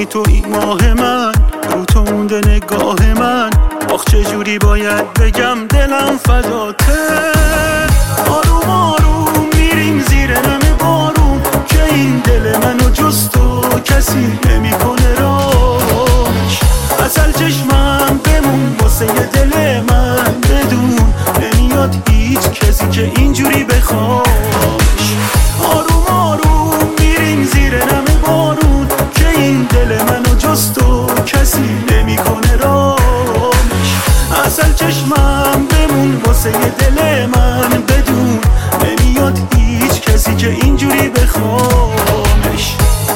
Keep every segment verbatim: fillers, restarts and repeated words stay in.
تو این ماه من، رو تو مونده نگاه من. آخ چجوری باید بگم دلم فداته. آروم آروم میریم زیر نم بارون، که این دل منو جز تو کسی نمیکنه راش. اصل چشمم بمون واسه دل من، بدون نمیاد هیچ کسی که اینجوری بخواش. آروم آروم میریم زیر نم بارون، که این دل منو جز تو کسی نمیکنه راش. اصل چشمم بمون واسه دل من، بدون نمیاد هیچ کسی که اینجوری بخوامش.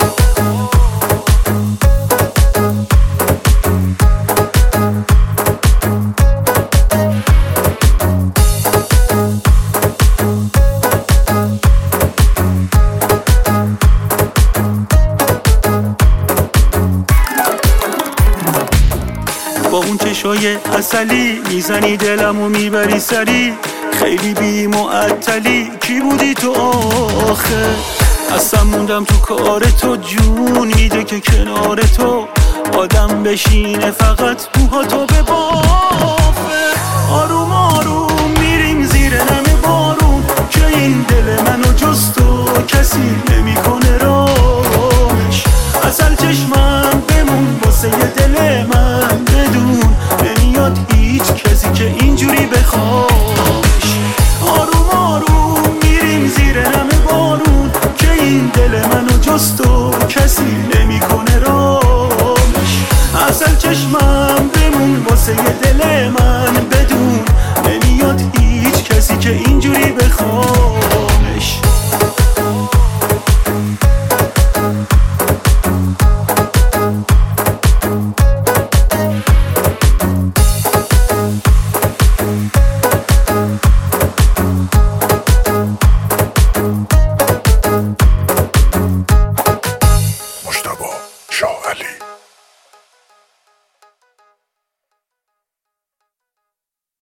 با اون چشای اصلی میزنی دلمو میبری سری. خیلی بی معطلی کی بودی تو آخه؟ اصلا موندم تو کار تو، جون میده که کنار تو آدم بشینه فقط موها تو به بافه. آروم آروم میریم زیر نم بارون، که این دل منو جز تو کسی نمیکنه